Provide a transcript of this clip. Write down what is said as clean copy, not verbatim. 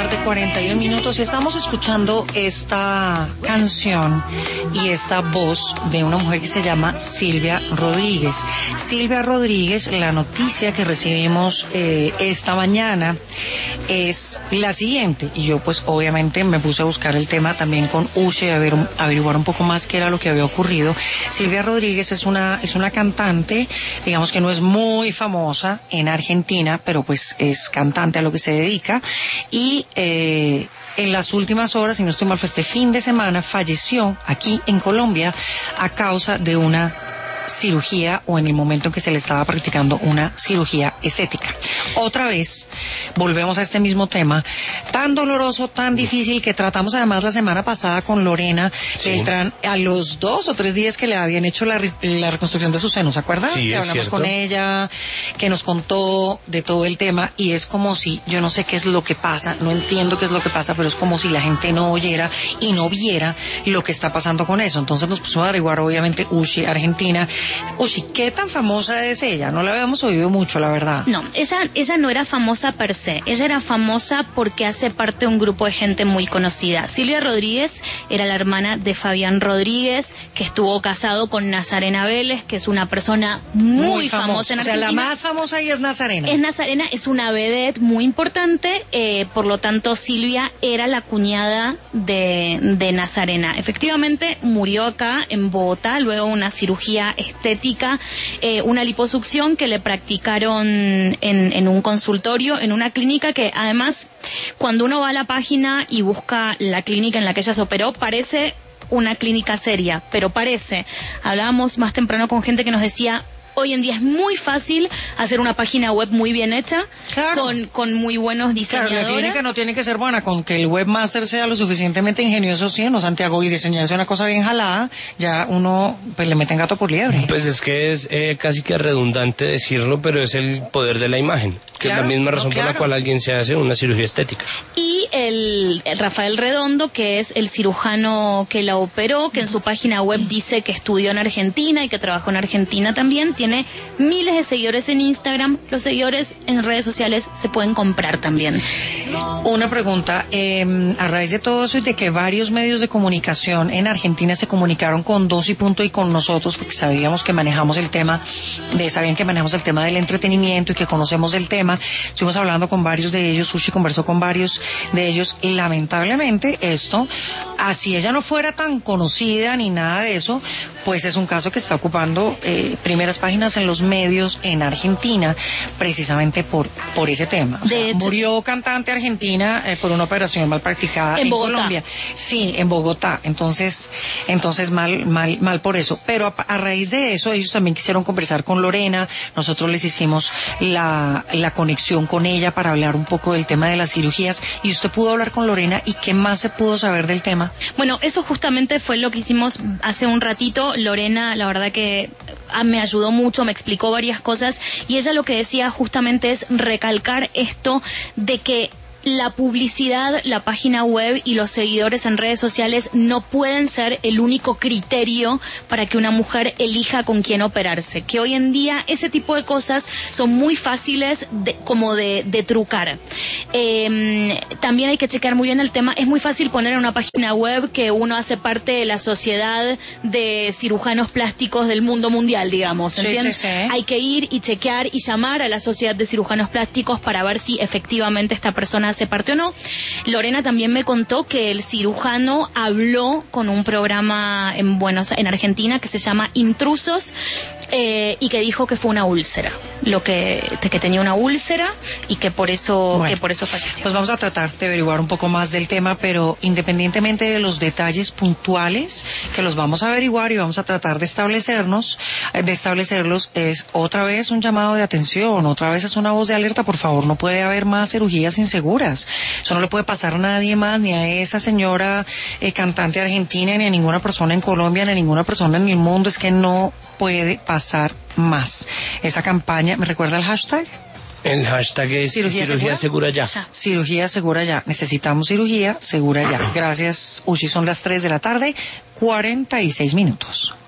tarde, 41 minutos, y estamos escuchando esta canción y esta voz de una mujer que se llama Silvia Rodríguez. Silvia Rodríguez, la noticia que recibimos esta mañana es la siguiente, y yo pues obviamente me puse a buscar el tema también con Uche, a averiguar un poco más qué era lo que había ocurrido. Silvia Rodríguez es una cantante, digamos que no es muy famosa en Argentina, pero pues es cantante a lo que se dedica, y en las últimas horas, si no estoy mal, fue este fin de semana, falleció aquí en Colombia a causa de una cirugía, o en el momento en que se le estaba practicando una cirugía estética. Otra vez volvemos a este mismo tema tan doloroso, tan difícil, que tratamos además la semana pasada con Lorena Beltrán, a los 2 o 3 días que le habían hecho la reconstrucción de sus senos, ¿se acuerdan? Sí, que hablamos con ella, que nos contó de todo el tema, y es como si, yo no sé qué es lo que pasa, no entiendo qué es lo que pasa, pero es como si la gente no oyera y no viera lo que está pasando con eso. Entonces nos pusimos a averiguar, obviamente, Uchi, Argentina. Uchi, ¿qué tan famosa es ella? No la habíamos oído mucho, la verdad. No, ella no era famosa per se, ella era famosa porque hace parte de un grupo de gente muy conocida. Silvia Rodríguez era la hermana de Fabián Rodríguez, que estuvo casado con Nazarena Vélez, que es una persona muy famosa en Argentina. O sea, la más famosa ahí es Nazarena. Nazarena, es una vedette muy importante, por lo tanto Silvia era la cuñada de Nazarena. Efectivamente murió acá en Bogotá luego de una cirugía estética, una liposucción que le practicaron en un consultorio, en una clínica que además, cuando uno va a la página y busca la clínica en la que ella se operó, parece una clínica seria, pero parece. Hablábamos más temprano con gente que nos decía: hoy en día es muy fácil hacer una página web muy bien hecha, claro, con muy buenos diseñadores. Claro, la clínica no tiene que ser buena, con que el webmaster sea lo suficientemente ingenioso, sí, no, Santiago, y diseñarse una cosa bien jalada, ya uno pues le meten gato por liebre. Pues es que es casi que redundante decirlo, pero es el poder de la imagen, que es la misma razón por la cual alguien se hace una cirugía estética. Y el Rafael Redondo, que es el cirujano que la operó, que en su página web dice que estudió en Argentina y que trabajó en Argentina también, tiene miles de seguidores en Instagram. Los seguidores en redes sociales se pueden comprar también. Una pregunta, a raíz de todo eso y de que varios medios de comunicación en Argentina se comunicaron con Dos y Punto y con nosotros, porque sabían que manejamos el tema del entretenimiento y que conocemos del tema, estuvimos hablando con varios de ellos, Sushi conversó con varios de ellos, y lamentablemente esto, así ella no fuera tan conocida ni nada de eso, pues es un caso que está ocupando primeras páginas en los medios en Argentina, precisamente por ese tema. O sea, murió cantante argentina por una operación mal practicada en Colombia. Sí, en Bogotá. Entonces mal por eso. Pero a raíz de eso, ellos también quisieron conversar con Lorena. Nosotros les hicimos la conexión con ella para hablar un poco del tema de las cirugías. Y usted pudo hablar con Lorena, ¿y qué más se pudo saber del tema? Bueno, eso justamente fue lo que hicimos hace un ratito. Lorena, la verdad que me ayudó mucho, me explicó varias cosas, y ella lo que decía justamente es recalcar esto de que la publicidad, la página web y los seguidores en redes sociales no pueden ser el único criterio para que una mujer elija con quién operarse, que hoy en día ese tipo de cosas son muy fáciles de trucar. También hay que checar muy bien el tema. Es muy fácil poner en una página web que uno hace parte de la sociedad de cirujanos plásticos del mundo mundial, digamos, ¿entiendes? Sí. Hay que ir y chequear y llamar a la sociedad de cirujanos plásticos para ver si efectivamente esta persona hace parte o no. Lorena también me contó que el cirujano habló con un programa en Argentina que se llama Intrusos, y que dijo que fue una úlcera, que tenía una úlcera y que por eso falleció. Pues vamos a tratar de averiguar un poco más del tema, pero independientemente de los detalles puntuales que los vamos a averiguar y vamos a tratar de establecerlos, es otra vez un llamado de atención, otra vez es una voz de alerta. Por favor, no puede haber más cirugías inseguras. Eso no le puede pasar a nadie más, ni a esa señora cantante argentina, ni a ninguna persona en Colombia, ni a ninguna persona en el mundo. Es que no puede pasar más. Esa campaña, ¿me recuerda el hashtag? El hashtag es cirugía segura ya. Cirugía segura ya. Necesitamos cirugía segura ya. Gracias, Uchi. Son las 3 de la tarde, 46 minutos.